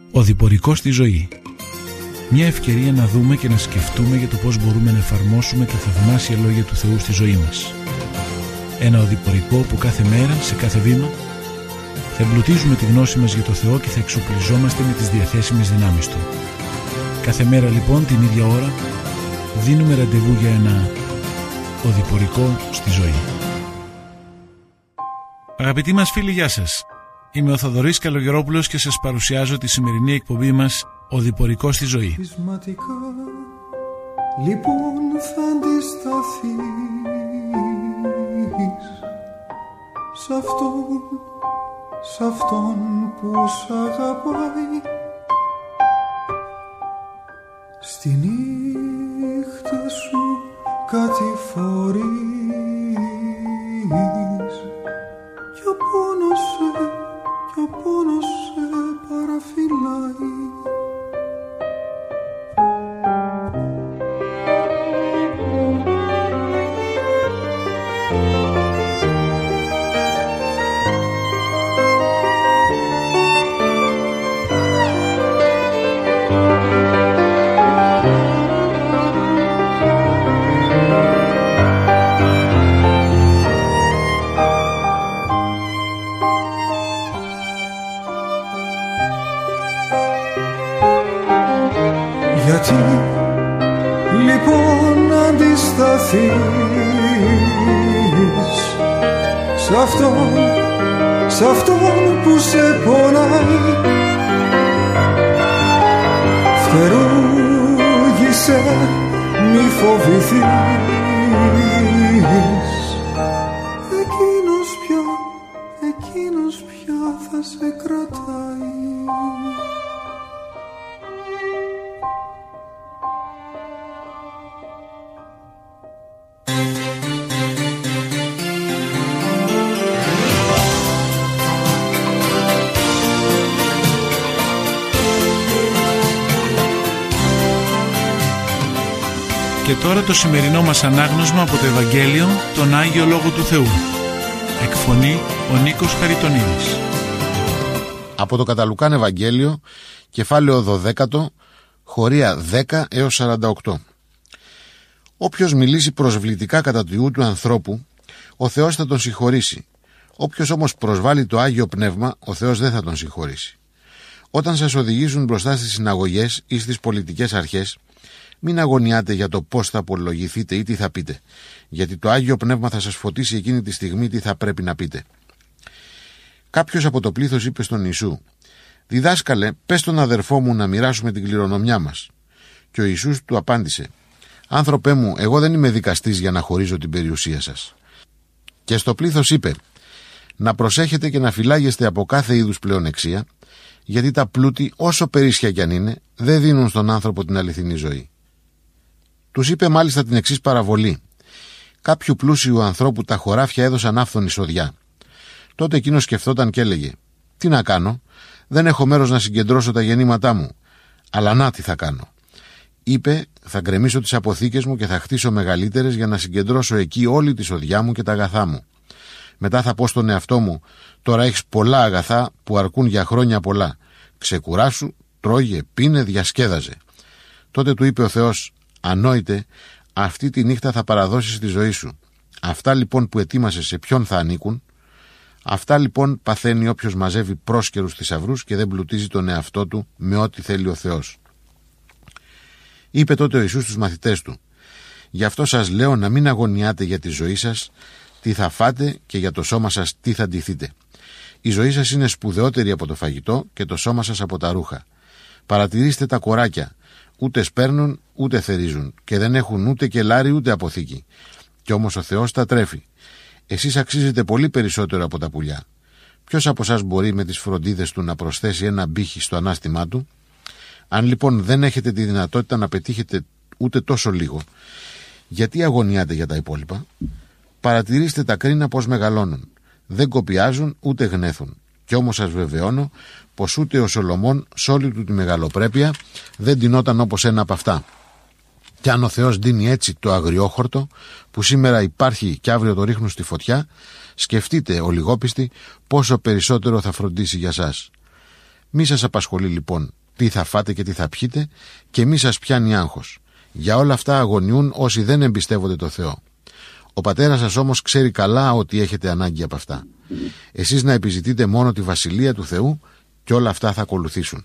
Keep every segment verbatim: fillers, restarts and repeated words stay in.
Οδηπορικό στη ζωή. Μια ευκαιρία να δούμε και να σκεφτούμε για το πώς μπορούμε να εφαρμόσουμε τα θαυμάσια λόγια του Θεού στη ζωή μας. Ένα οδηπορικό που κάθε μέρα, σε κάθε βήμα, θα εμπλουτίζουμε τη γνώση μας για το Θεό και θα εξοπλιζόμαστε με τις διαθέσιμες δυνάμεις Του. Κάθε μέρα λοιπόν, την ίδια ώρα, δίνουμε ραντεβού για ένα οδηπορικό στη ζωή. Αγαπητοί μας φίλοι, γεια σας. Είμαι ο Θοδωρής Καλογερόπουλος και σας παρουσιάζω τη σημερινή εκπομπή μας «Οδηπορικό στη ζωή». Πεισματικά, λοιπόν, θα αντισταθείς σ' αυτόν, σ' αυτόν που σ' αγαπάει. Στη νύχτα σου κατηφορείς κι ο πόνος σε, κι ο πόνος σε παραφυλάει. Γιατί λοιπόν αντισταθείς σ' αυτόν, σ' αυτόν που σε πονάει. Φτερούγησε, μη φοβηθείς, εκείνος πια, εκείνος πια θα σε κρατάει. Και τώρα το σημερινό μας ανάγνωσμα από το Ευαγγέλιο, τον Άγιο Λόγο του Θεού. Εκφωνεί ο Νίκος Χαριτονίδης. Από το κατά Λουκάν Ευαγγέλιο, κεφάλαιο δώδεκα, χωρία δέκα έως σαράντα οκτώ. Όποιος μιλήσει προσβλητικά κατά του Υιού του ανθρώπου, ο Θεός θα τον συγχωρήσει. Όποιος όμως προσβάλλει το Άγιο Πνεύμα, ο Θεός δεν θα τον συγχωρήσει. Όταν σας οδηγήσουν μπροστά στις συναγωγές ή στις πολιτικές αρχές, μην αγωνιάτε για το πώς θα απολογηθείτε ή τι θα πείτε, γιατί το Άγιο Πνεύμα θα σας φωτίσει εκείνη τη στιγμή τι θα πρέπει να πείτε. Κάποιος από το πλήθος είπε στον Ιησού: «Διδάσκαλε, πες στον αδερφό μου να μοιράσουμε την κληρονομιά μας». Και ο Ιησούς του απάντησε: «Άνθρωπέ μου, εγώ δεν είμαι δικαστής για να χωρίζω την περιουσία σας». Και στο πλήθος είπε: «Να προσέχετε και να φυλάγεστε από κάθε είδους πλεονεξία, γιατί τα πλούτη, όσο περίσσια κι αν είναι, δεν δίνουν στον άνθρωπο την αληθινή ζωή». Τους είπε μάλιστα την εξής παραβολή: «Κάποιου πλούσιου ανθρώπου τα χωράφια έδωσαν άφθονη σοδιά. Τότε εκείνος σκεφτόταν και έλεγε: Τι να κάνω, δεν έχω μέρος να συγκεντρώσω τα γεννήματά μου. Αλλά να τι θα κάνω. Είπε: Θα γκρεμίσω τις αποθήκες μου και θα χτίσω μεγαλύτερες για να συγκεντρώσω εκεί όλη τη σοδιά μου και τα αγαθά μου. Μετά θα πω στον εαυτό μου: Τώρα έχεις πολλά αγαθά που αρκούν για χρόνια πολλά. Ξεκουράσου, τρώγε, πίνε, διασκέδαζε. Τότε του είπε ο Θεός: Ανόητε, αυτή τη νύχτα θα παραδώσεις τη ζωή σου. Αυτά λοιπόν που ετοίμασες σε ποιον θα ανήκουν? Αυτά λοιπόν παθαίνει όποιος μαζεύει πρόσκαιρους θησαυρούς και δεν πλουτίζει τον εαυτό του με ό,τι θέλει ο Θεός. Είπε τότε ο Ιησούς στους μαθητές του: Γι' αυτό σας λέω να μην αγωνιάτε για τη ζωή σας, τι θα φάτε, και για το σώμα σας τι θα ντυθείτε. Η ζωή σας είναι σπουδαιότερη από το φαγητό και το σώμα σας από τα ρούχα. Παρατηρήστε τα κοράκια, ούτε σπέρνουν ούτε θερίζουν και δεν έχουν ούτε κελάρι ούτε αποθήκη. Κι όμως ο Θεός τα τρέφει. Εσείς αξίζετε πολύ περισσότερο από τα πουλιά. Ποιος από εσάς μπορεί με τις φροντίδες του να προσθέσει ένα μπήχι στο ανάστημά του? Αν λοιπόν δεν έχετε τη δυνατότητα να πετύχετε ούτε τόσο λίγο, γιατί αγωνιάτε για τα υπόλοιπα? Παρατηρήστε τα κρίνα πως μεγαλώνουν. Δεν κοπιάζουν ούτε γνέθουν. Κι όμως σας βεβαιώνω πως ούτε ο Σολομών σ' όλη του τη μεγαλοπρέπεια δεν ντυνόταν όπως ένα από αυτά. Κι αν ο Θεός δίνει έτσι το αγριόχορτο που σήμερα υπάρχει και αύριο το ρίχνουν στη φωτιά, σκεφτείτε, ο λιγόπιστοι, πόσο περισσότερο θα φροντίσει για σας. Μη σας απασχολεί λοιπόν τι θα φάτε και τι θα πιείτε, και μη σας πιάνει άγχος. Για όλα αυτά αγωνιούν όσοι δεν εμπιστεύονται το Θεό. Ο πατέρας σας όμως ξέρει καλά ότι έχετε ανάγκη από αυτά. Εσείς να επιζητείτε μόνο τη βασιλεία του Θεού και όλα αυτά θα ακολουθήσουν.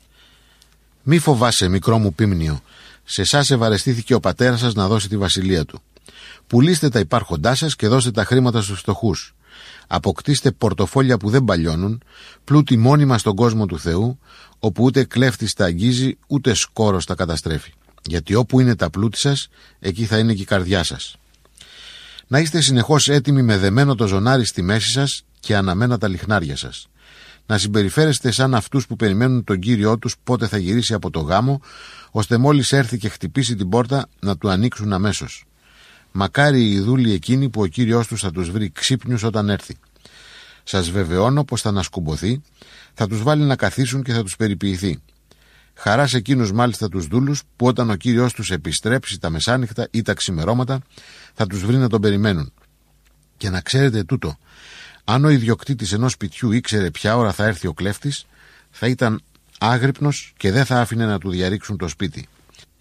Μη φοβάσαι, μικρό μου πίμνιο, σε εσάς ευαρεστήθηκε ο πατέρας σας να δώσει τη βασιλεία του. Πουλήστε τα υπάρχοντά σας και δώστε τα χρήματα στους φτωχούς. Αποκτήστε πορτοφόλια που δεν παλιώνουν, πλούτη μόνιμα στον κόσμο του Θεού, όπου ούτε κλέφτης τα αγγίζει, ούτε σκόρος τα καταστρέφει. Γιατί όπου είναι τα πλούτη σας, εκεί θα είναι και η καρδιά σας. Να είστε συνεχώς έτοιμοι με δεμένο το ζωνάρι στη μέση σας και αναμένα τα λιχνάρια σας. Να συμπεριφέρεστε σαν αυτούς που περιμένουν τον Κύριό τους πότε θα γυρίσει από το γάμο, ώστε μόλις έρθει και χτυπήσει την πόρτα να του ανοίξουν αμέσως. Μακάρι οι δούλοι εκείνοι που ο Κύριος τους θα τους βρει ξύπνιους όταν έρθει. Σας βεβαιώνω πως θα ανασκουμποθεί, θα τους βάλει να καθίσουν και θα τους περιποιηθεί. Χαρά σε εκείνους μάλιστα τους δούλους που όταν ο Κύριος τους επιστρέψει τα μεσάνυχτα ή τα ξημερώματα θα τους βρει να τον περιμένουν. Και να ξέρετε τούτο, αν ο ιδιοκτήτης ενός σπιτιού ήξερε ποια ώρα θα έρθει ο κλέφτης, θα ήταν άγρυπνος και δεν θα άφηνε να του διαρρήξουν το σπίτι.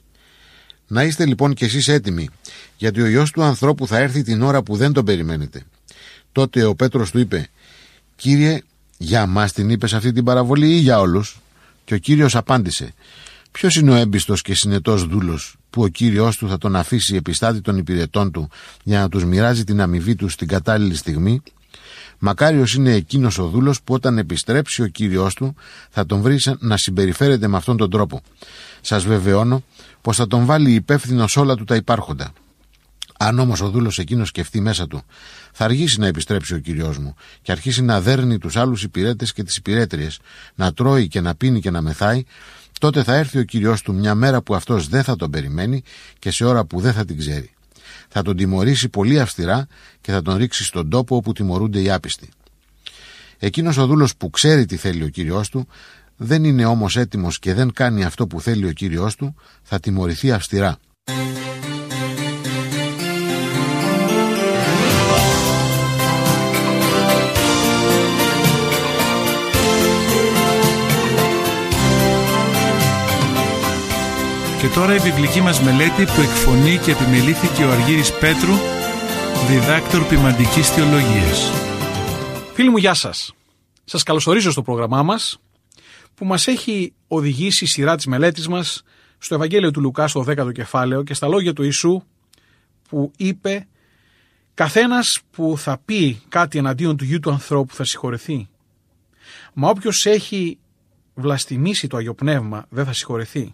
Να είστε λοιπόν κι εσείς έτοιμοι, γιατί ο Υιός του ανθρώπου θα έρθει την ώρα που δεν τον περιμένετε. Τότε ο Πέτρος του είπε: «Κύριε, για μας την είπες αυτή την παραβολή ή για όλους?» Και ο Κύριος απάντησε: «Ποιος είναι ο έμπιστος και συνετός δούλος που ο Κύριος του θα τον αφήσει επιστάτη των υπηρετών του για να τους μοιράζει την αμοιβή του στην κατάλληλη στιγμή? Μακάριος είναι εκείνος ο δούλος που όταν επιστρέψει ο Κύριος του θα τον βρει να συμπεριφέρεται με αυτόν τον τρόπο. Σας βεβαιώνω πως θα τον βάλει υπεύθυνος όλα του τα υπάρχοντα. Αν όμως ο δούλος εκείνος σκεφτεί μέσα του, θα αργήσει να επιστρέψει ο Κύριος μου και αρχίσει να δέρνει τους άλλους υπηρέτες και τις υπηρέτριες, να τρώει και να πίνει και να μεθάει, τότε θα έρθει ο Κύριος του μια μέρα που αυτός δεν θα τον περιμένει και σε ώρα που δεν θα την ξέρει. Θα τον τιμωρήσει πολύ αυστηρά και θα τον ρίξει στον τόπο όπου τιμωρούνται οι άπιστοι. Εκείνος ο δούλος που ξέρει τι θέλει ο Κύριος του, δεν είναι όμως έτοιμος και δεν κάνει αυτό που θέλει ο Κύριος του, θα τιμωρηθεί αυστηρά. Και τώρα η βιβλική μας μελέτη που εκφωνεί και επιμελήθηκε ο Αργύρης Πέτρου, διδάκτορ ποιμαντικής θεολογίας. Φίλοι μου, γεια σας. Σας καλωσορίζω στο πρόγραμμά μας που μας έχει οδηγήσει η σειρά της μελέτης μας στο Ευαγγέλιο του Λουκά στο δέκατο κεφάλαιο και στα λόγια του Ιησού που είπε: «Καθένας που θα πει κάτι εναντίον του Γιου του ανθρώπου θα συγχωρεθεί. Μα όποιος έχει βλαστημίσει το Άγιο Πνεύμα δεν θα συγχωρεθεί».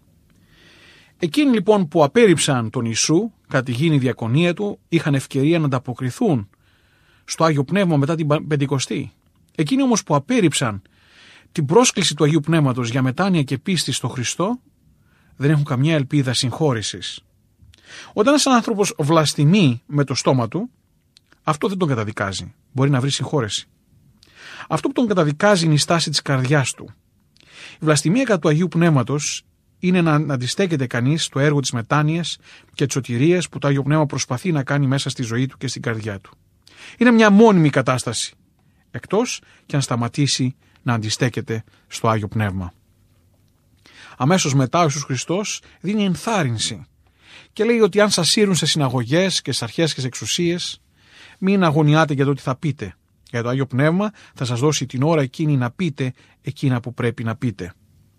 Εκείνοι λοιπόν που απέρριψαν τον Ιησού κατά τη γήινη διακονία του είχαν ευκαιρία να ανταποκριθούν στο Άγιο Πνεύμα μετά την Πεντηκοστή. Εκείνοι όμως που απέρριψαν την πρόσκληση του Αγίου Πνεύματος για μετάνοια και πίστη στο Χριστό δεν έχουν καμιά ελπίδα συγχώρησης. Όταν ένας άνθρωπος βλαστημεί με το στόμα του, αυτό δεν τον καταδικάζει. Μπορεί να βρει συγχώρεση. Αυτό που τον καταδικάζει είναι η στάση της καρδιάς του. Η βλαστημία κατά του Αγίου Πνεύματος είναι να αντιστέκεται κανείς στο έργο της μετάνοιας και της σωτηρίας που το Άγιο Πνεύμα προσπαθεί να κάνει μέσα στη ζωή του και στην καρδιά του. Είναι μια μόνιμη κατάσταση, εκτός και αν σταματήσει να αντιστέκεται στο Άγιο Πνεύμα. Αμέσως μετά ο Ιησούς Χριστός δίνει ενθάρρυνση και λέει ότι αν σας σύρουν σε συναγωγές και σε αρχές και σε εξουσίες, μην αγωνιάτε για το τι θα πείτε. Για το Άγιο Πνεύμα θα σας δώσει την ώρα εκείνη να πείτε εκείνα που πρέπει να πείτε.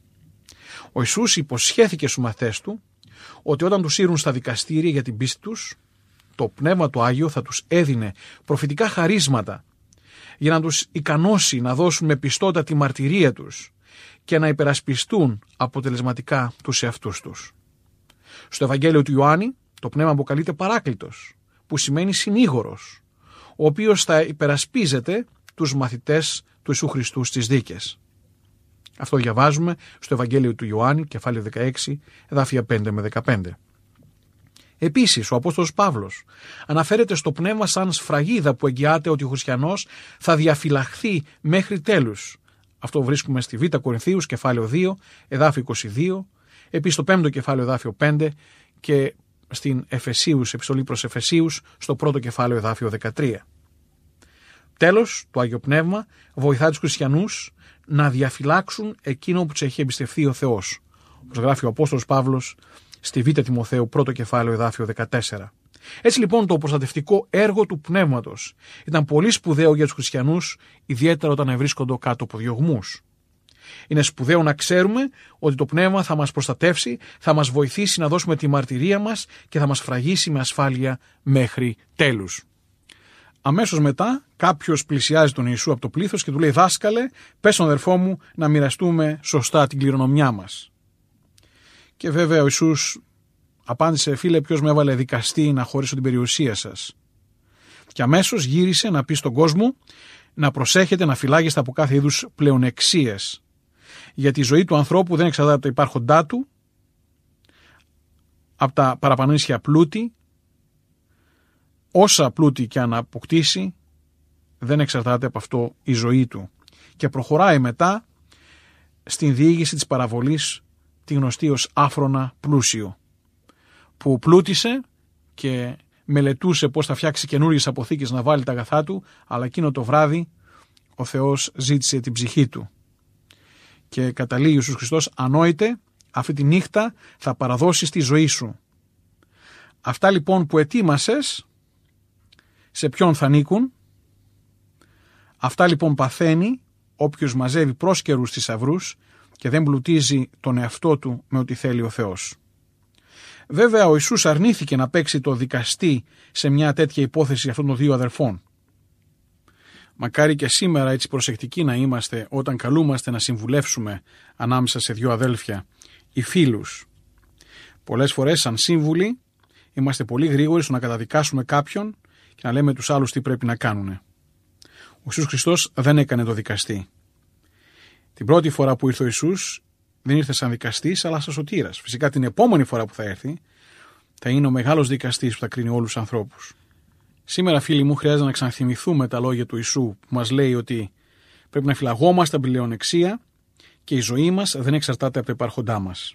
Ο Ιησούς υποσχέθηκε στους μαθητές του ότι όταν τους σύρουν στα δικαστήρια για την πίστη τους, το Πνεύμα του Άγιο θα τους έδινε προφητικά χαρίσματα για να τους ικανώσει να δώσουν με πιστότητα τη μαρτυρία τους και να υπερασπιστούν αποτελεσματικά τους εαυτούς τους. Στο Ευαγγέλιο του Ιωάννη το Πνεύμα αποκαλείται Παράκλητος, που σημαίνει συνήγορος, ο οποίος θα υπερασπίζεται τους μαθητές του Ιησού Χριστού στις δίκες. Αυτό διαβάζουμε στο Ευαγγέλιο του Ιωάννη, κεφάλαιο δεκαέξι, εδάφια πέντε με δεκαπέντε. Επίσης, ο Απόστολος Παύλος αναφέρεται στο πνεύμα σαν σφραγίδα που εγγυάται ότι ο χριστιανός θα διαφυλαχθεί μέχρι τέλους. Αυτό βρίσκουμε στη Β' Κορινθίους, κεφάλαιο δύο, εδάφιο είκοσι δύο, επίσης στο πέμπτο κεφάλαιο, εδάφιο πέντε και στην Εφεσίους, επιστολή προς Εφεσίους, στο πρώτο κεφάλαιο, εδάφιο δεκατρία. Τέλος, το Άγιο Πνεύμα βοηθά τους χριστιανούς να διαφυλάξουν εκείνο που τους έχει εμπιστευθεί ο Θεός. Όπως γράφει ο Απόστολος Παύλος στη Β' Τιμοθέου, πρώτο κεφάλαιο, εδάφιο δεκατέσσερα. Έτσι λοιπόν το προστατευτικό έργο του Πνεύματος ήταν πολύ σπουδαίο για τους χριστιανούς, ιδιαίτερα όταν βρίσκονται κάτω από διωγμούς. Είναι σπουδαίο να ξέρουμε ότι το Πνεύμα θα μας προστατεύσει, θα μας βοηθήσει να δώσουμε τη μαρτυρία μας και θα μας φραγίσει με ασφάλεια μέχρι τέλους. Αμέσως μετά κάποιος πλησιάζει τον Ιησού από το πλήθος και του λέει: «Δάσκαλε, πες στον αδερφό μου να μοιραστούμε σωστά την κληρονομιά μας». Και βέβαια ο Ιησούς απάντησε: «Φίλε, ποιος με έβαλε δικαστή να χωρίσω την περιουσία σας?» Και αμέσως γύρισε να πει στον κόσμο να προσέχετε, να φυλάγεστε από κάθε είδους πλεονεξίες. Γιατί η ζωή του ανθρώπου δεν εξαρτάται από τα υπάρχοντά του, από τα παραπανήσια πλούτη. Όσα πλούτη και αν αποκτήσει, δεν εξαρτάται από αυτό η ζωή του. Και προχωράει μετά στην διήγηση της παραβολής, τη γνωστή ως άφρονα πλούσιο, που πλούτησε και μελετούσε πώς θα φτιάξει καινούριες αποθήκες να βάλει τα αγαθά του, αλλά εκείνο το βράδυ ο Θεός ζήτησε την ψυχή του. Και καταλήγει ο Ιησούς Χριστός: «Ανόητε, αυτή τη νύχτα θα παραδώσεις τη ζωή σου». Αυτά λοιπόν που ετοίμασες, σε ποιον θα ανήκουν? Αυτά λοιπόν παθαίνει όποιος μαζεύει πρόσκαιρους θησαυρούς και δεν πλουτίζει τον εαυτό του με ό,τι θέλει ο Θεός. Βέβαια ο Ιησούς αρνήθηκε να παίξει το δικαστή σε μια τέτοια υπόθεση αυτών των δύο αδερφών. Μακάρι και σήμερα έτσι προσεκτικοί να είμαστε όταν καλούμαστε να συμβουλεύσουμε ανάμεσα σε δύο αδέλφια ή φίλους. Πολλές φορές σαν σύμβουλοι είμαστε πολύ γρήγοροι στο να καταδικάσουμε κάποιον και να λέμε τους άλλους τι πρέπει να κάνουν. Ο Ιησούς Χριστός δεν έκανε το δικαστή. Την πρώτη φορά που ήρθε ο Ιησούς δεν ήρθε σαν δικαστής αλλά σαν σωτήρας. Φυσικά την επόμενη φορά που θα έρθει θα είναι ο μεγάλος δικαστής που θα κρίνει όλους τους ανθρώπους. Σήμερα, φίλοι μου, χρειάζεται να ξαναθυμηθούμε τα λόγια του Ιησού που μας λέει ότι πρέπει να φυλαγόμαστε από πλεονεξία και η ζωή μας δεν εξαρτάται από τα υπάρχοντά μας.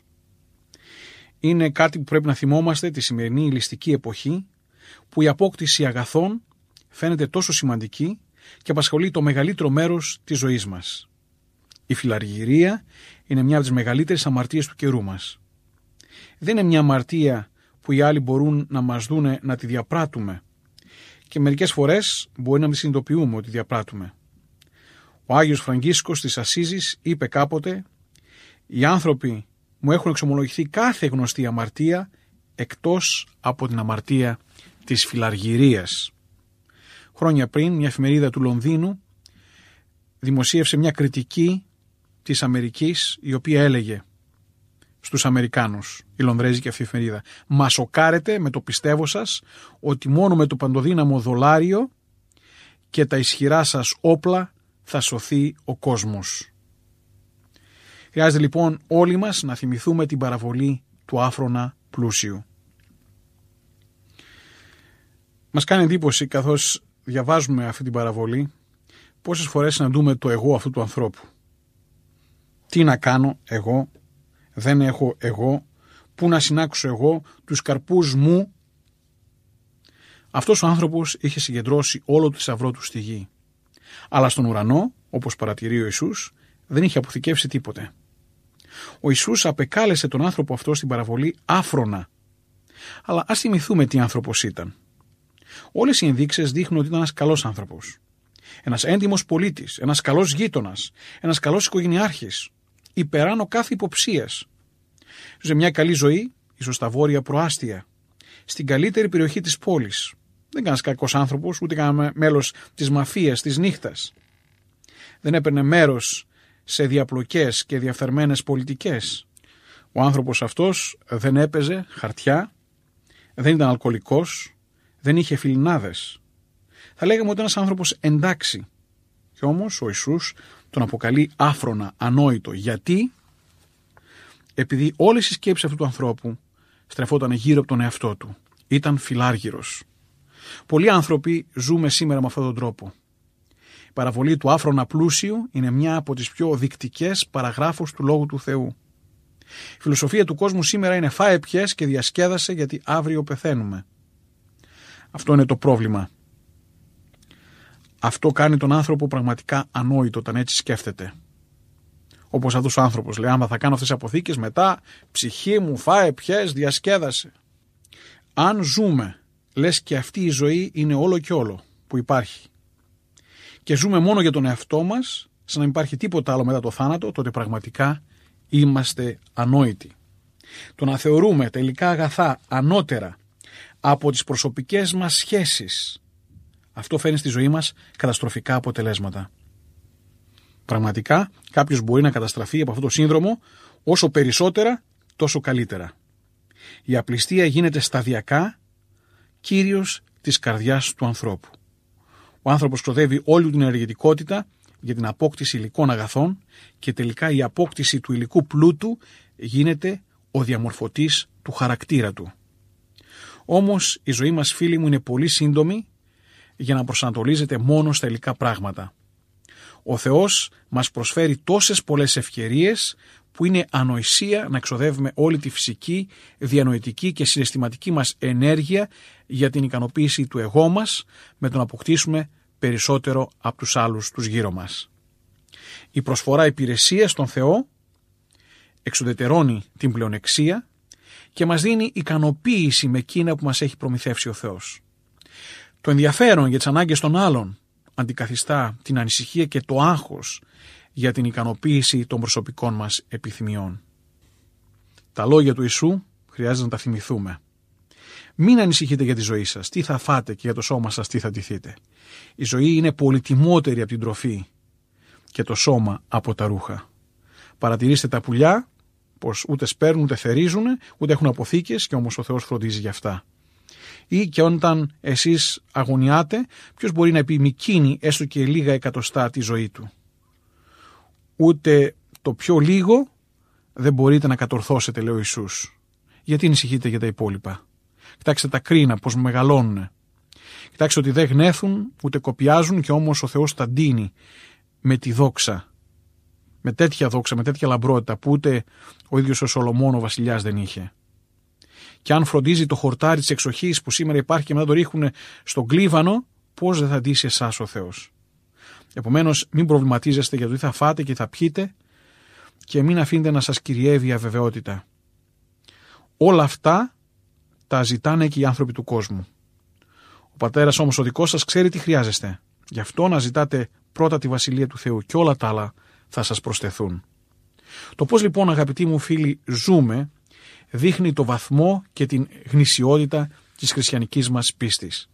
Είναι κάτι που πρέπει να θυμόμαστε τη σημερινή ηλιστική εποχή, που η απόκτηση αγαθών φαίνεται τόσο σημαντική και απασχολεί το μεγαλύτερο μέρος της ζωής μας. Η φιλαργυρία είναι μια από τις μεγαλύτερες αμαρτίες του καιρού μας. Δεν είναι μια αμαρτία που οι άλλοι μπορούν να μας δούνε να τη διαπράττουμε και μερικές φορές μπορεί να μην συνειδητοποιούμε ότι διαπράττουμε. Ο Άγιος Φραγκίσκος της Ασσίζης είπε κάποτε: «Οι άνθρωποι μου έχουν εξομολογηθεί κάθε γνωστή αμαρτία εκτός από την αμαρτία της φιλαργυρίας». Χρόνια πριν μια εφημερίδα του Λονδίνου δημοσίευσε μια κριτική της Αμερικής, η οποία έλεγε στους Αμερικάνους, η Λονδρέζικη αυτή εφημερίδα: «Μα σοκάρετε με το πιστεύω σας ότι μόνο με το παντοδύναμο δολάριο και τα ισχυρά σας όπλα θα σωθεί ο κόσμος». Χρειάζεται λοιπόν όλοι μας να θυμηθούμε την παραβολή του άφρονα πλούσιου. Μας κάνει εντύπωση καθώς διαβάζουμε αυτή την παραβολή πόσες φορές συναντούμε το εγώ αυτού του ανθρώπου. Τι να κάνω εγώ, δεν έχω εγώ, πού να συνάξω εγώ, τους καρπούς μου. Αυτός ο άνθρωπος είχε συγκεντρώσει όλο το θησαυρό του στη γη. Αλλά στον ουρανό, όπως παρατηρεί ο Ιησούς, δεν είχε αποθηκεύσει τίποτε. Ο Ιησούς απεκάλεσε τον άνθρωπο αυτό στην παραβολή άφρονα. Αλλά ας θυμηθούμε τι άνθρωπος ήταν. Όλες οι ενδείξεις δείχνουν ότι ήταν ένας καλός άνθρωπος. Ένας έντιμος πολίτης, ένας καλός γείτονας, ένας καλός οικογενειάρχης, υπεράνω κάθε υποψίας. Ζούσε μια καλή ζωή, ίσως στα βόρεια προάστια, στην καλύτερη περιοχή της πόλης. Δεν ήταν κακός άνθρωπος, ούτε ήταν μέλος της μαφίας της νύχτας. Δεν έπαιρνε μέρος σε διαπλοκές και διαφθαρμένες πολιτικές. Ο άνθρωπος αυτός δεν έπαιζε χαρτιά, δεν ήταν αλκοολικός, δεν είχε φιλινάδες. Θα λέγαμε ότι ένας άνθρωπος εντάξει. Και όμως ο Ιησούς τον αποκαλεί άφρονα, ανόητο. Γιατί? Επειδή όλες οι σκέψεις αυτού του ανθρώπου στρεφόταν γύρω από τον εαυτό του. Ήταν φιλάργυρος. Πολλοί άνθρωποι ζούμε σήμερα με αυτόν τον τρόπο. Η παραβολή του άφρονα πλούσιου είναι μια από τις πιο δεικτικές παραγράφους του Λόγου του Θεού. Η φιλοσοφία του κόσμου σήμερα είναι φάε πιες και διασκέδασε γιατί αύριο πεθαίνουμε. Αυτό είναι το πρόβλημα. Αυτό κάνει τον άνθρωπο πραγματικά ανόητο όταν έτσι σκέφτεται. Όπως αυτός ο άνθρωπος λέει, άμα θα κάνω αυτές τις αποθήκες, μετά ψυχή μου, φάε, πιες, διασκέδασε. Αν ζούμε, λες και αυτή η ζωή είναι όλο και όλο που υπάρχει, και ζούμε μόνο για τον εαυτό μας, σαν να μην υπάρχει τίποτα άλλο μετά το θάνατο, τότε πραγματικά είμαστε ανόητοι. Το να θεωρούμε τελικά αγαθά ανώτερα από τις προσωπικές μας σχέσεις, αυτό φέρνει στη ζωή μας καταστροφικά αποτελέσματα. Πραγματικά κάποιος μπορεί να καταστραφεί από αυτό το σύνδρομο, όσο περισσότερα τόσο καλύτερα. Η απληστία γίνεται σταδιακά, κύριος της καρδιάς του ανθρώπου. Ο άνθρωπος ξοδεύει όλη την ενεργητικότητα για την απόκτηση υλικών αγαθών και τελικά η απόκτηση του υλικού πλούτου γίνεται ο διαμορφωτής του χαρακτήρα του. Όμως η ζωή μας, φίλοι μου, είναι πολύ σύντομη για να προσανατολίζεται μόνο στα υλικά πράγματα. Ο Θεός μας προσφέρει τόσες πολλές ευκαιρίες που είναι ανοησία να εξοδεύουμε όλη τη φυσική, διανοητική και συναισθηματική μας ενέργεια για την ικανοποίηση του εγώ μας, με το να αποκτήσουμε περισσότερο από τους άλλους τους γύρω μας. Η προσφορά υπηρεσίας στον Θεό εξουδετερώνει την πλεονεξία και μας δίνει ικανοποίηση με εκείνα που μας έχει προμηθεύσει ο Θεός. Το ενδιαφέρον για τις ανάγκες των άλλων αντικαθιστά την ανησυχία και το άγχος για την ικανοποίηση των προσωπικών μας επιθυμιών. Τα λόγια του Ιησού χρειάζεται να τα θυμηθούμε. Μην ανησυχείτε για τη ζωή σας, τι θα φάτε, και για το σώμα σας τι θα ντυθείτε. Η ζωή είναι πολυτιμότερη από την τροφή και το σώμα από τα ρούχα. Παρατηρήστε τα πουλιά, πως ούτε σπέρνουν, ούτε θερίζουν, ούτε έχουν αποθήκες, και όμως ο Θεός φροντίζει για αυτά. Ή και όταν εσείς αγωνιάτε, ποιος μπορεί να επιμικρύνει έστω και λίγα εκατοστά τη ζωή του. Ούτε το πιο λίγο δεν μπορείτε να κατορθώσετε, λέει ο Ιησούς. Γιατί ανησυχείτε για τα υπόλοιπα? Κοιτάξτε τα κρίνα πως μεγαλώνουν. Κοιτάξτε ότι δεν γνέθουν ούτε κοπιάζουν, και όμως ο Θεός τα ντύνει με τη δόξα. Με τέτοια δόξα, με τέτοια λαμπρότητα που ούτε ο ίδιος ο Σολομών ο βασιλιάς δεν είχε. Και αν φροντίζει το χορτάρι της εξοχής που σήμερα υπάρχει και μετά το ρίχνουν στον κλίβανο, πώς δεν θα ντύσει εσάς ο Θεός? Επομένως, μην προβληματίζεστε για το τι θα φάτε και θα πιείτε, και μην αφήνετε να σας κυριεύει η αβεβαιότητα. Όλα αυτά τα ζητάνε και οι άνθρωποι του κόσμου. Ο Πατέρας όμως ο δικός σας ξέρει τι χρειάζεστε. Γι' αυτό να ζητάτε πρώτα τη Βασιλεία του Θεού, και όλα τα άλλα θα σας προσθεθούν. Το πώς λοιπόν, αγαπητοί μου φίλοι, ζούμε δείχνει το βαθμό και την γνησιότητα της χριστιανικής μας πίστης.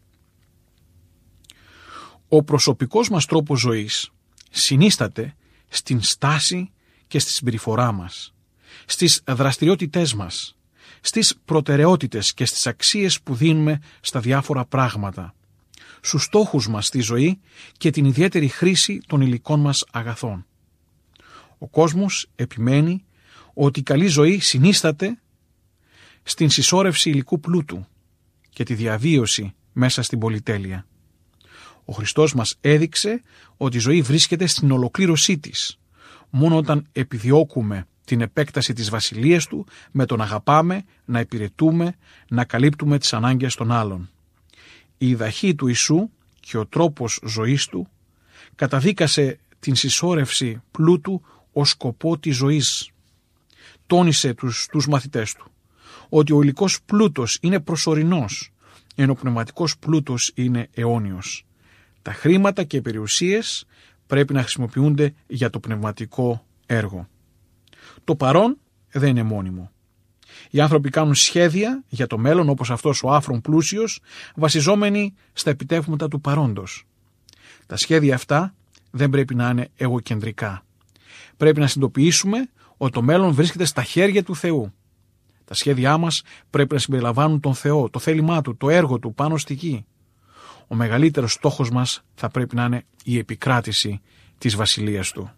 Ο προσωπικός μας τρόπος ζωής συνίσταται στην στάση και στη συμπεριφορά μας, στις δραστηριότητές μας, στις προτεραιότητες και στις αξίες που δίνουμε στα διάφορα πράγματα, στους στόχους μας στη ζωή και την ιδιαίτερη χρήση των υλικών μας αγαθών. Ο κόσμος επιμένει ότι η καλή ζωή συνίσταται στην συσσόρευση υλικού πλούτου και τη διαβίωση μέσα στην πολυτέλεια. Ο Χριστός μας έδειξε ότι η ζωή βρίσκεται στην ολοκλήρωσή της, μόνο όταν επιδιώκουμε την επέκταση της βασιλείας Του με τον αγαπάμε, να υπηρετούμε, να καλύπτουμε τις ανάγκες των άλλων. Η διδαχή του Ιησού και ο τρόπος ζωής Του καταδίκασε την συσσόρευση πλούτου ως σκοπό της ζωής. Τόνισε τους, τους μαθητές Του ότι ο υλικός πλούτος είναι προσωρινός, ενώ ο πνευματικός πλούτος είναι αιώνιος. Τα χρήματα και οι περιουσίες πρέπει να χρησιμοποιούνται για το πνευματικό έργο. Το παρόν δεν είναι μόνιμο. Οι άνθρωποι κάνουν σχέδια για το μέλλον, όπως αυτός ο άφρον πλούσιος, βασιζόμενοι στα επιτεύγματα του παρόντος. Τα σχέδια αυτά δεν πρέπει να είναι εγωκεντρικά. Πρέπει να συνειδητοποιήσουμε ότι το μέλλον βρίσκεται στα χέρια του Θεού. Τα σχέδιά μας πρέπει να συμπεριλαμβάνουν τον Θεό, το θέλημά Του, το έργο Του πάνω στη γη. Ο μεγαλύτερος στόχος μας θα πρέπει να είναι η επικράτηση της βασιλείας Του.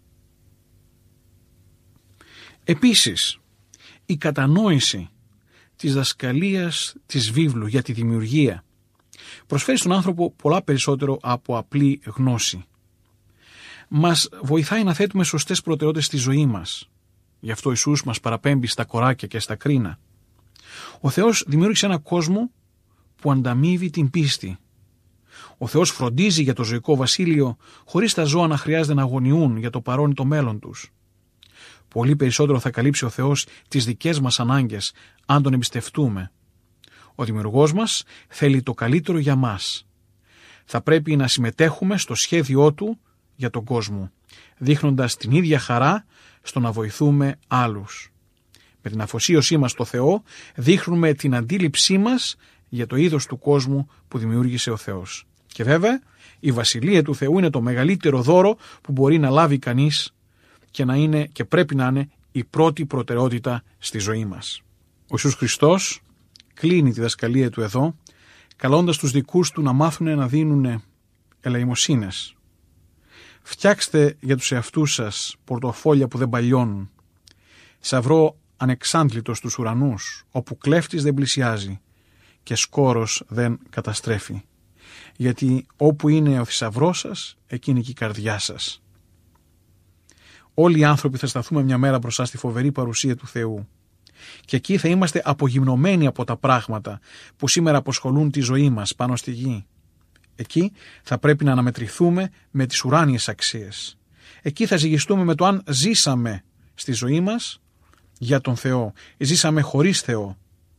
Επίσης, η κατανόηση της δασκαλίας της βίβλου για τη δημιουργία προσφέρει στον άνθρωπο πολλά περισσότερο από απλή γνώση. Μας βοηθάει να θέτουμε σωστές προτεραιότητες στη ζωή μας. Γι' αυτό ο Ιησούς μας παραπέμπει στα κοράκια και στα κρίνα. Ο Θεός δημιούργησε ένα κόσμο που ανταμείβει την πίστη. Ο Θεός φροντίζει για το ζωικό βασίλειο χωρίς τα ζώα να χρειάζεται να αγωνιούν για το παρόν ή το μέλλον τους. Πολύ περισσότερο θα καλύψει ο Θεός τις δικές μας ανάγκες, αν Τον εμπιστευτούμε. Ο Δημιουργός μας θέλει το καλύτερο για μας. Θα πρέπει να συμμετέχουμε στο σχέδιό Του για τον κόσμο, δείχνοντας την ίδια χαρά στο να βοηθούμε άλλους. Με την αφοσίωσή μας στο Θεό δείχνουμε την αντίληψή μας για το είδος του κόσμου που δημιούργησε ο Θεός. Και βέβαια η Βασιλεία του Θεού είναι το μεγαλύτερο δώρο που μπορεί να λάβει κανείς και να είναι και πρέπει να είναι η πρώτη προτεραιότητα στη ζωή μας. Ο Ιησούς Χριστός κλείνει τη δασκαλία Του εδώ, καλώντας τους δικούς Του να μάθουν να δίνουν ελεημοσύνες. Φτιάξτε για τους εαυτούς σας πορτοφόλια που δεν παλιώνουν, σαυρό ανεξάντλητο στους ουρανούς, όπου κλέφτης δεν πλησιάζει και σκόρος δεν καταστρέφει. Γιατί όπου είναι ο θησαυρός σας, εκεί είναι και η καρδιά σας. Όλοι οι άνθρωποι θα σταθούμε μια μέρα μπροστά στη φοβερή παρουσία του Θεού. Και εκεί θα είμαστε απογυμνωμένοι από τα πράγματα που σήμερα αποσχολούν τη ζωή μας πάνω στη γη. Εκεί θα πρέπει να αναμετρηθούμε με τις ουράνιες αξίες. Εκεί θα ζυγιστούμε με το αν ζήσαμε στη ζωή μας για τον Θεό ή ζήσαμε χωρίς Θεό.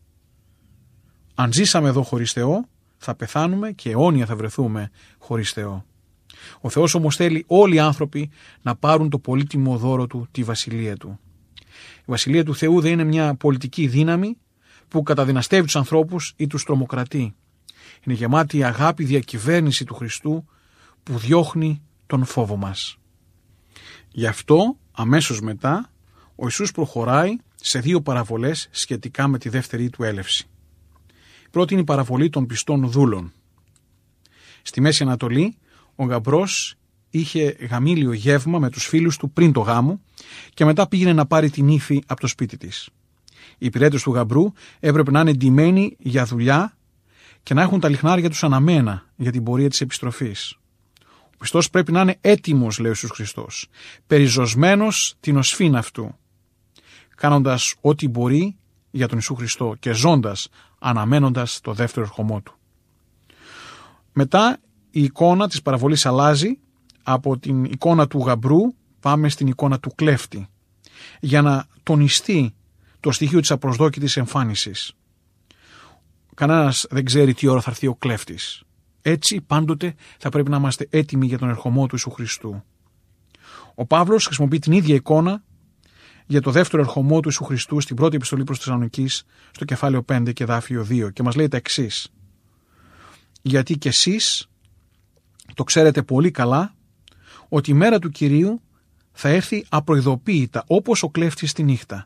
Αν ζήσαμε εδώ χωρίς Θεό, θα πεθάνουμε και αιώνια θα βρεθούμε χωρίς Θεό. Ο Θεός όμως θέλει όλοι οι άνθρωποι να πάρουν το πολύτιμο δώρο Του, τη Βασιλεία Του. Η Βασιλεία του Θεού δεν είναι μια πολιτική δύναμη που καταδυναστεύει τους ανθρώπους ή τους τρομοκρατεί. Είναι γεμάτη η αγάπη διακυβέρνηση του Χριστού που διώχνει τον φόβο μας. Γι' αυτό αμέσως μετά ο Ιησούς προχωράει σε δύο παραβολές σχετικά με τη δεύτερη Του έλευση. Η πρώτη είναι η παραβολή των πιστών δούλων. Στη Μέση Ανατολή ο γαμπρός είχε γαμήλιο γεύμα με τους φίλους του πριν το γάμο και μετά πήγαινε να πάρει την ύφη από το σπίτι της. Οι υπηρέτες του γαμπρού έπρεπε να είναι ντυμένοι για δουλειά και να έχουν τα λιχνάρια τους αναμένα για την πορεία της επιστροφής. Ο πιστός πρέπει να είναι έτοιμος, λέει ο Ιησούς Χριστός, περιζωσμένος την οσφήν αυτού, κάνοντας ό,τι μπορεί για τον Ιησού Χριστό και ζώντας, αναμένοντας το δεύτερο ερχομό Του. Μετά η εικόνα της παραβολής αλλάζει, από την εικόνα του γαμπρού πάμε στην εικόνα του κλέφτη, για να τονιστεί το στοιχείο της απροσδόκητης εμφάνισης. Κανένας δεν ξέρει τι ώρα θα έρθει ο κλέφτης. Έτσι πάντοτε θα πρέπει να είμαστε έτοιμοι για τον ερχομό του Ιησού Χριστού. Ο Παύλος χρησιμοποιεί την ίδια εικόνα για το δεύτερο ερχομό του Ιησού Χριστού στην πρώτη επιστολή προς Θεσσαλονικείς, στο κεφάλαιο πέντε και εδάφιο δύο, και μας λέει τα εξής. Γιατί κι εσείς το ξέρετε πολύ καλά ότι η μέρα του Κυρίου θα έρθει απροειδοποίητα, όπως ο κλέφτης τη νύχτα.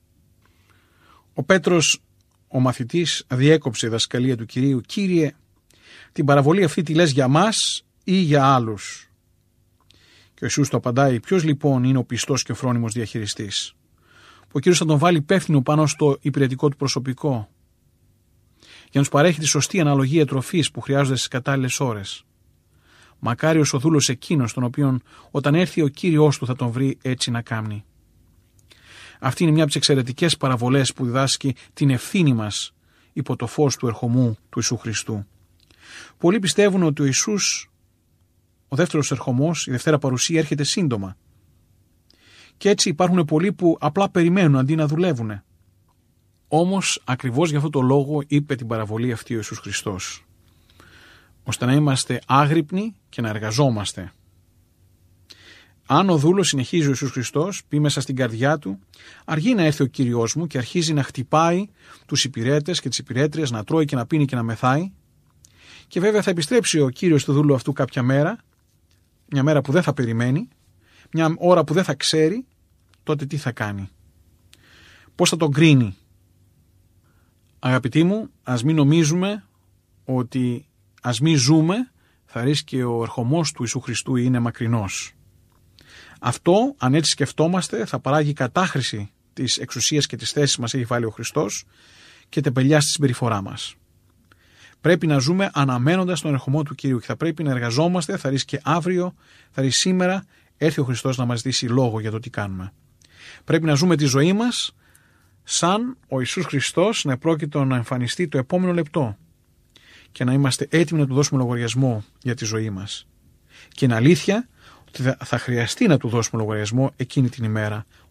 Ο Πέτρος, ο μαθητής, διέκοψε η δασκαλία του Κυρίου. Κύριε, την παραβολή αυτή τη λες για μας ή για άλλους? Και ο Ιησούς του απαντάει, ποιος λοιπόν είναι ο πιστός και ο φρόνιμος διαχειριστής, που ο Κύριος θα τον βάλει υπεύθυνο πάνω στο υπηρετικό του προσωπικό, για να τους παρέχει τη σωστή αναλογία τροφής που χρειάζονται στις κατάλληλες ώρες. Μακάριος ο δούλος εκείνος, τον οποίον όταν έρθει ο Κύριος του θα τον βρει έτσι να κάμνει. Αυτή είναι μια από τις εξαιρετικές παραβολές που διδάσκει την ευθύνη μας υπό το φως του ερχομού του Ιησού Χριστού. Πολλοί πιστεύουν ότι ο Ιησούς, ο δεύτερος ερχομός, η δευτέρα παρουσία έρχεται σύντομα. Και έτσι υπάρχουν πολλοί που απλά περιμένουν αντί να δουλεύουν. Όμως ακριβώς για αυτό το λόγο είπε την παραβολή αυτή ο Ιησούς Χριστός, ώστε να είμαστε άγρυπνοι και να εργαζόμαστε. Αν ο δούλος, συνεχίζει ο Ιησούς Χριστός, πει μέσα στην καρδιά του, αργεί να έρθει ο Κύριος μου, και αρχίζει να χτυπάει τους υπηρέτες και τις υπηρέτριες, να τρώει και να πίνει και να μεθάει, και βέβαια θα επιστρέψει ο Κύριος του δούλου αυτού κάποια μέρα, μια μέρα που δεν θα περιμένει, μια ώρα που δεν θα ξέρει, τότε τι θα κάνει? Πώς θα τον κρίνει? Αγαπητοί μου, ας μην νομίζουμε ότι ας μην ζούμε θα ρίξει και ο ερχομός του Ιησού Χριστού είναι μακρινός. Αυτό, αν έτσι σκεφτόμαστε, θα παράγει κατάχρηση της εξουσίας και της θέσης μας έχει βάλει ο Χριστός και τεμπελιά στη συμπεριφορά μας. Πρέπει να ζούμε αναμένοντας τον ερχομό του Κυρίου και θα πρέπει να εργαζόμαστε, θα ρίξει και αύριο, θα ρίξει σήμερα, έρθει ο Χριστός να μας ζητήσει λόγο για το τι κάνουμε. Πρέπει να ζούμε τη ζωή μας σαν ο Ιησούς Χριστός να επρόκειτο να εμφανιστεί το επόμενο λεπτό και να είμαστε έτοιμοι να του δώσουμε λογαριασμό για τη ζωή μας. Και είναι αλήθεια ότι θα χρειαστεί να του δώσουμε λογαριασμό εκείνη την ημέρα,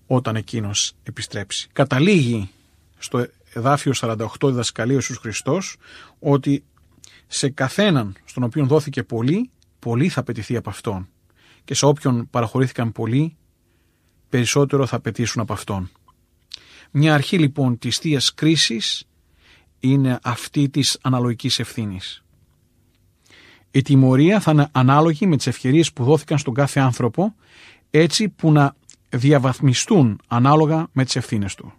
όταν εκείνος επιστρέψει. Καταλήγει στο εδάφιο σαράντα οκτώ διδασκαλίου Ιησούς Χριστός ότι σε καθέναν στον οποίον δόθηκε πολύ, πολύ θα απαιτηθεί από αυτόν, και σε όποιον παραχωρήθηκαν πολύ, περισσότερο θα απαιτήσουν από αυτόν. Μια αρχή λοιπόν της θείας κρίσης είναι αυτή της αναλογικής ευθύνης. Η τιμωρία θα είναι ανάλογη με τις ευκαιρίες που δόθηκαν στον κάθε άνθρωπο, έτσι που να διαβαθμιστούν ανάλογα με τις ευθύνες του.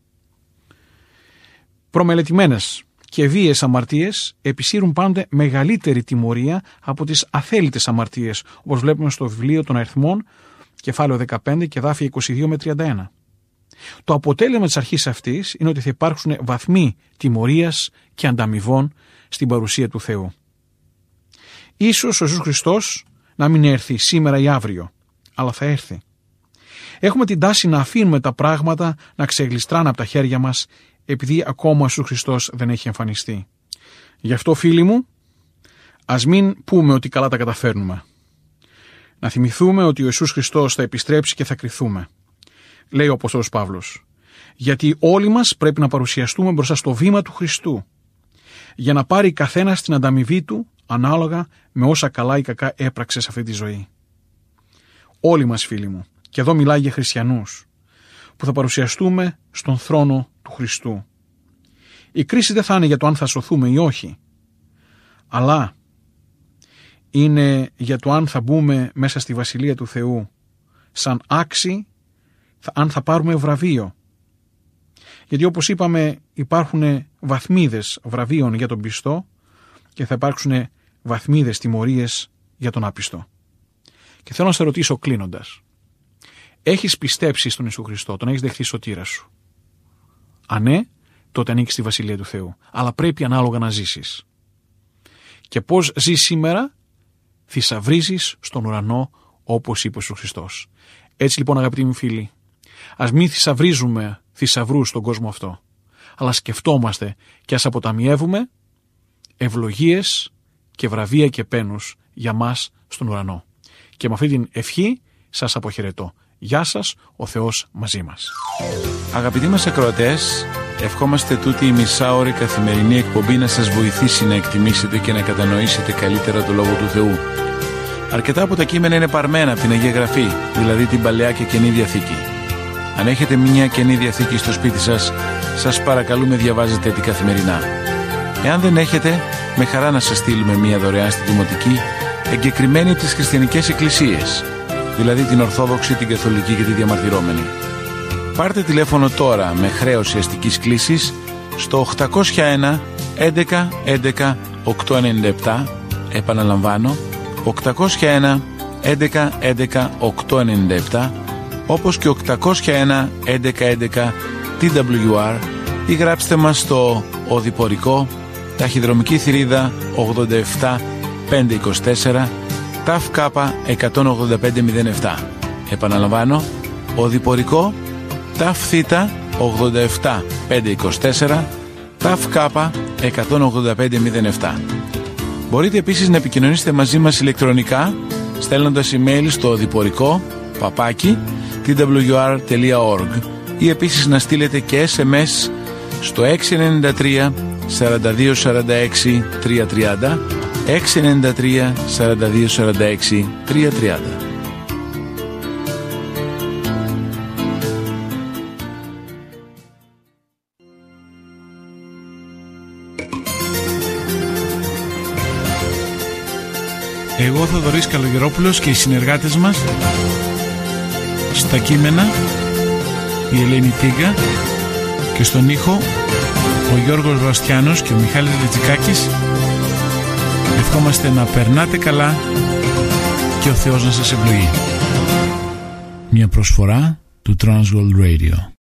Προμελετημένες και βίαιες αμαρτίες επισύρουν πάντοτε μεγαλύτερη τιμωρία από τις αθέλητες αμαρτίες, όπως βλέπουμε στο βιβλίο των Αριθμών, κεφάλαιο δεκαπέντε και εδάφια είκοσι δύο με τριάντα ένα. Το αποτέλεσμα της αρχής αυτής είναι ότι θα υπάρξουν βαθμοί τιμωρίας και ανταμοιβών στην παρουσία του Θεού. Ίσως ο Ιησούς Χριστός να μην έρθει σήμερα ή αύριο, αλλά θα έρθει. Έχουμε την τάση να αφήνουμε τα πράγματα να ξεγλιστράνε από τα χέρια μας, επειδή ακόμα ο Ιησούς Χριστός δεν έχει εμφανιστεί. Γι' αυτό, φίλοι μου, ας μην πούμε ότι καλά τα καταφέρνουμε. Να θυμηθούμε ότι ο Ιησούς Χριστός θα επιστρέψει και θα κριθούμε. Λέει ο Απόστολος Παύλος, γιατί όλοι μας πρέπει να παρουσιαστούμε μπροστά στο βήμα του Χριστού, για να πάρει καθένας την ανταμοιβή του ανάλογα με όσα καλά ή κακά έπραξε σε αυτή τη ζωή. Όλοι μας, φίλοι μου, και εδώ μιλάει για χριστιανούς, που θα παρουσιαστούμε στον θρόνο του Χριστού. Η κρίση δεν θα είναι για το αν θα σωθούμε ή όχι, αλλά είναι για το αν θα μπούμε μέσα στη Βασιλεία του Θεού σαν άξιοι, αν θα πάρουμε βραβείο. Γιατί όπως είπαμε, υπάρχουν βαθμίδες βραβείων για τον πιστό και θα υπάρξουν βαθμίδες τιμωρίες για τον άπιστο. Και θέλω να σε ρωτήσω κλείνοντας, έχεις πιστέψει στον Ιησού Χριστό, τον έχεις δεχθεί σωτήρα σου? Αν ναι, τότε ανήκεις στη Βασιλεία του Θεού. Αλλά πρέπει ανάλογα να ζήσεις. Και πώς ζεις σήμερα? Θησαυρίζεις στον ουρανό, όπως είπε ο Ιησούς Χριστός. Έτσι λοιπόν, αγαπητοί μου φίλοι, ας μην θησαυρίζουμε θησαυρούς στον κόσμο αυτό, αλλά σκεφτόμαστε και ας αποταμιεύουμε ευλογίες και βραβεία και πένους για μας στον ουρανό. Και με αυτή την ευχή σας αποχαιρετώ. Γεια σας, ο Θεός μαζί μας. Αγαπητοί μας ακροατές, ευχόμαστε τούτη η μισάωρη καθημερινή εκπομπή να σας βοηθήσει να εκτιμήσετε και να κατανοήσετε καλύτερα το Λόγο του Θεού. Αρκετά από τα κείμενα είναι παρμένα από την Αγία Γραφή, δηλαδή την Παλαιά και Καινή Διαθήκη. Αν έχετε μια Καινή Διαθήκη στο σπίτι σας, σας παρακαλούμε διαβάζετε την καθημερινά. Εάν δεν έχετε, με χαρά να σας στείλουμε μια δωρεάν στη Δημοτική, εγκεκριμένη από τις χριστιανικές εκκλησίες, δηλαδή την Ορθόδοξη, την Καθολική και τη Διαμαρτυρόμενη. Πάρτε τηλέφωνο τώρα με χρέωση αστικής κλήσης στο οκτακόσια ένα έντεκα έντεκα οκτακόσια ενενήντα επτά, επαναλαμβάνω, οκτακόσια ένα έντεκα έντεκα οκτακόσια ενενήντα επτά, όπως και οκτακόσια ένα έντεκα έντεκα τι ντάμπλιου αρ, ή γράψτε μας στο Οδηπορικό, ταχυδρομική θηρίδα ογδόντα επτά πεντακόσια είκοσι τέσσερα, ΤΑΦ ΚΑΠΑ εκατόν ογδόντα πέντε μηδέν επτά. Επαναλαμβάνω, Οδηπορικό, ΤΑΦ ΘΙΤΑ ογδόντα επτά πεντακόσια είκοσι τέσσερα, ΤΑΦ ΚΑΠΑ εκατόν ογδόντα πέντε μηδέν επτά. Μπορείτε επίσης να επικοινωνήσετε μαζί μας ηλεκτρονικά, στέλνοντας email στο οδηπορικό παπάκι τι ντάμπλιου αρ τελεία οργκ, ή επίσης να στείλετε και ες εμ ες στο έξι εννιά τρία σαράντα δύο σαράντα έξι τριακόσια τριάντα, έξι εννιά τρία σαράντα δύο σαράντα έξι τριακόσια τριάντα. Εγώ, Θοδωρής Καλογερόπουλος, και οι συνεργάτες μας στα κείμενα η Ελένη Τίγκα, και στον ήχο ο Γιώργος Βαστιάνος και ο Μιχάλης Λετζικάκης, ευχόμαστε να περνάτε καλά και ο Θεός να σας ευλογεί. Μια προσφορά του Transworld Radio.